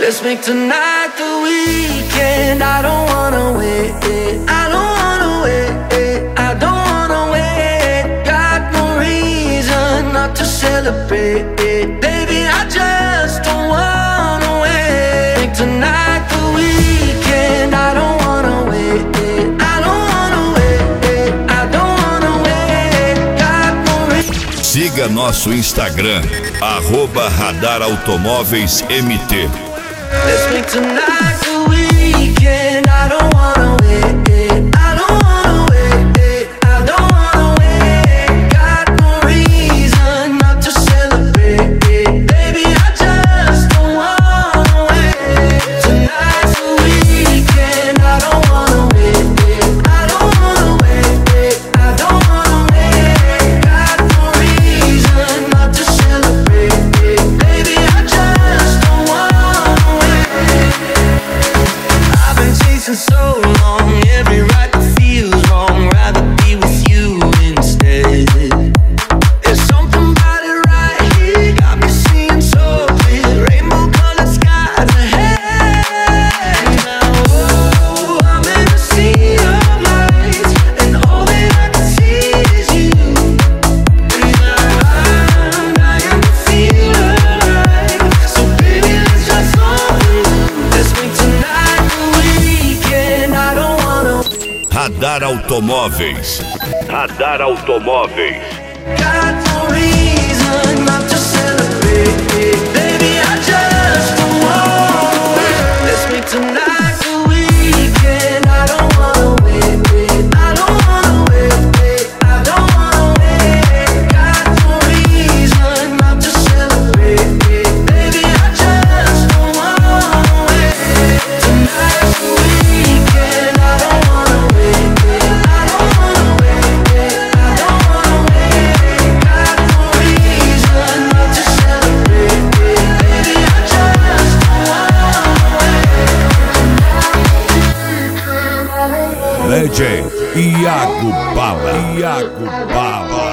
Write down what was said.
Let's make tonight the weekend. I don't wanna wait. I don't wanna wait. I don't wanna wait. Got no reason not to celebrate. Baby, I just don't wanna wait. Make tonight the weekend. I don't wanna wait. I don't wanna wait. I don't wanna wait. Got no reason. Siga nosso Instagram, @RadarAutomóveisMT. Let's make tonight the weekend. I don't wanna wait. I don't wanna wait. I don't wanna wait. Got no reason not to celebrate. Baby, I just don't wanna wait. Tonight's the weekend. I don't wanna wait. I don't wanna wait. I don't wanna wait. Got no reason not to celebrate. Baby, I just don't wanna wait. I've been chasing so long, every right that feels wrong. Rather be with you instead. There's something about it right here, got me seeing so clear. Rainbow colored skies ahead. Now, oh, I'm in a sea of lights, and all that I can see is you. Now I'm dying to feel alive. So baby, let's try something new. Let's make tonight the weekend. I don't wanna Radar Automóveis. Radar Automóveis. got no reason not to celebrate. Baby, I just don't wanna wait. Let's make tonight the weekend. I don't wanna wait. I don't wanna wait. I don't wanna wait. Got no reason not to celebrate. Baby, I just don't wanna wait. Tonight's the weekend. I don't wanna wait. I don't wanna wait. I don't wanna wait. Got no reason not to celebrate. Baby, I just don't wanna wait. DJ Iago Bala. Iago Bala.